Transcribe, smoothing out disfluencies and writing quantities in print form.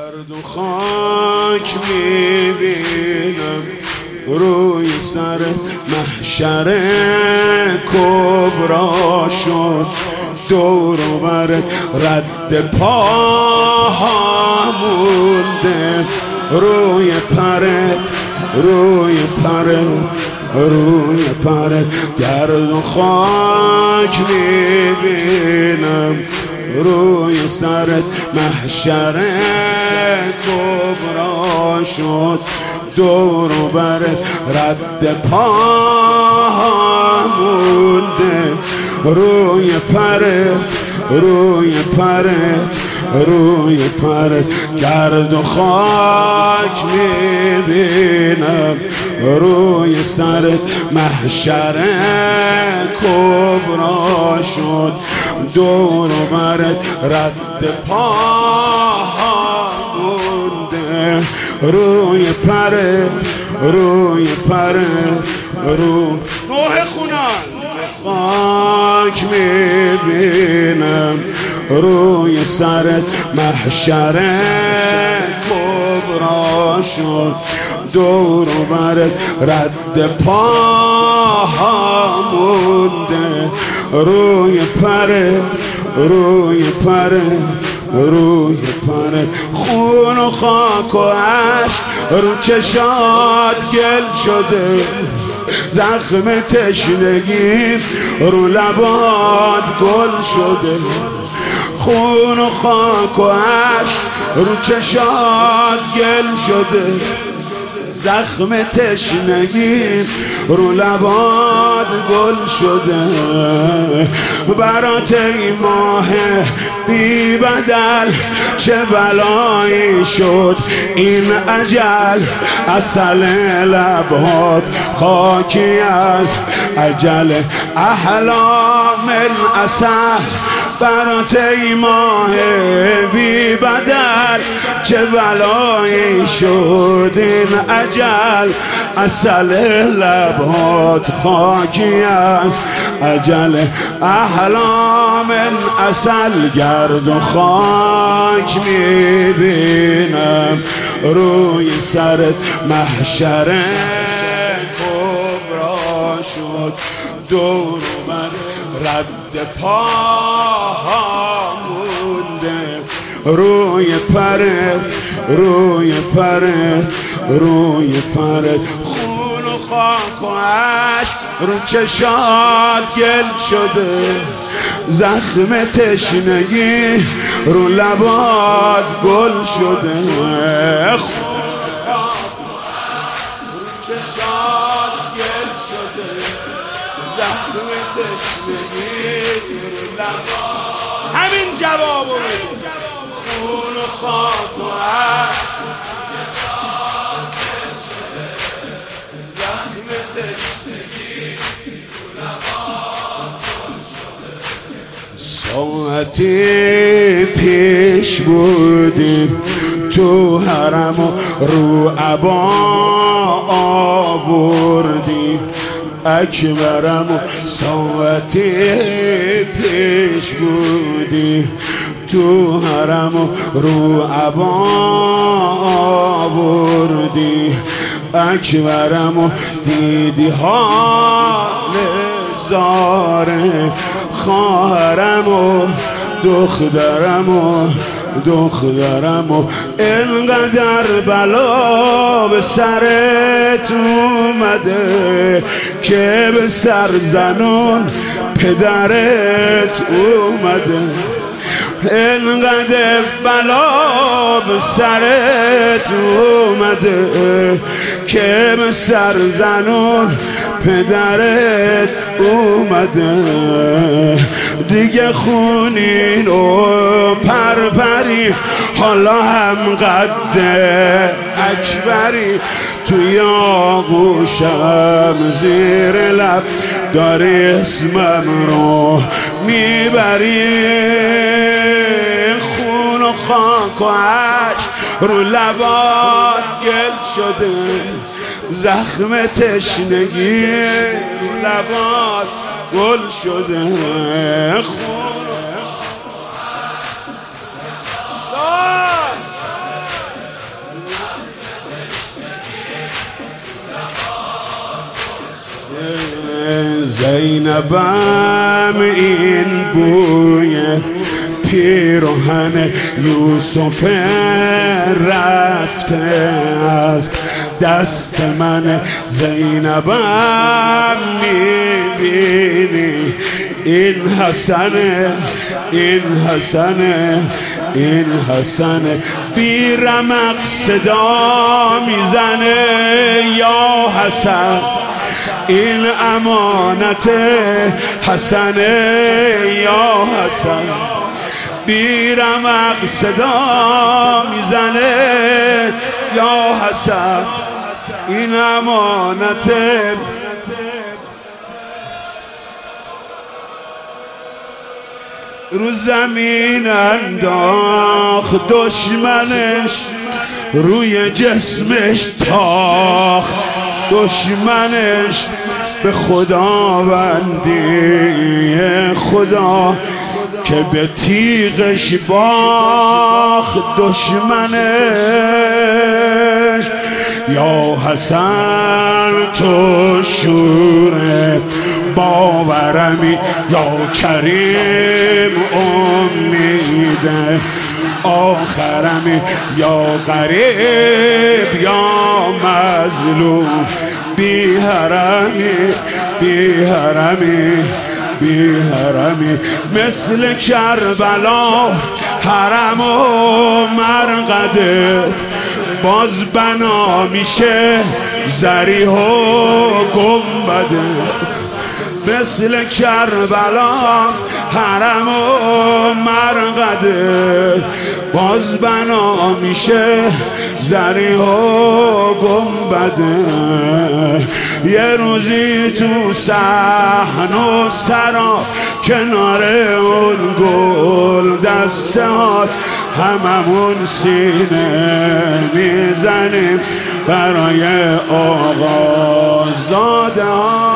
گرد و خاک میبینم روی سر محشر کبرا شد، دور و بر رد پاها مونده، روی پرت گرد و خاک میبینم روی سرت محشر کبرا شد، دور و برت رد پاها مونده، روی پرت گرد و خاک میبینم روی سرت محشر کبرا شد، دور و برت رد پاها مونده، روی نوح خونان خاک میبینم روی سرت محشر کبرا شد، دور و برت رد پاها مونده، روی پرت خون و خاک و عشق رو چشات گل شده، زخم تشنگی رو لبات گل شده، خون و خاک و عشق رو چشات گل شده، زخم تشنگی رو لبات گل شده، برات ای ماه بی بدل چه بلایی شد این اجل، عسل لبات خاکی از اجل احلام العسل، برات ای ماه بی بدل چه بلایی شد این اجل، عسل لبات خاکی از اجل احلام العسل، گرد و خاک میبینم روی سرت محشر کبرا شد، دور بر رد پاها مونده، روی پرت خون و خاک و عشق رو چشات گل شده، زخم تشنگی رو لبات گل شده، خون و خاک و عشق رو چشات گل شده، زخم تشنگی رو لبات، همین جوابو بده، خون و خاک و عشق ساعتی پیش بودیم تو حرم و رو عبا آوردیم اکبرم و ساعتی پیش بودیم تو حرم و رو عبا آوردیم اکبرم و دیدی حال زاره، خواهرم و دخترم و اینقدر بلا به سرت اومده که به سر زنون پدرت اومده، اینقدر بلا به سرت اومده که به سر زنون پدرت اومده، دیگه خونین و پرپری حالا هم قد اکبری، توی آغوشم زیر لب داری اسمم رو میبری، خون و خاک و عشق رو لبات گل شده، زخم تشنگی رو لبات گل شده، خون زینبم این بوی پیراهن یوسف رفته از دست من. زینبم میبینی این حسنه، این حسنه، این حسنه، بی رمق صدا میزنه یا حسن، این امانت حسنه یا حسن، بی رمق صدا میزنه یا حسن، این امانت. رو زمین انداخت دشمنش، روی جسمش تاخت دشمنش، به خداوندی خدا که به تیغش باخت دشمنش. یا حسن تو شوره باورمی، یا کریم امیده آخرمی، یا غریب یا مظلوم، بی حرمی، بی حرمی، بی حرمی، مثل کربلا حرم و مرقدت باز بنا میشه ضریح و گنبدت، مثل کربلا حرم و مرقدت باز بنا میشه ضریح و گنبدت. یه روزی تو صحن و سرا کنار اون گل دستهات هممون سینه میزنیم برای آقا زاده ها.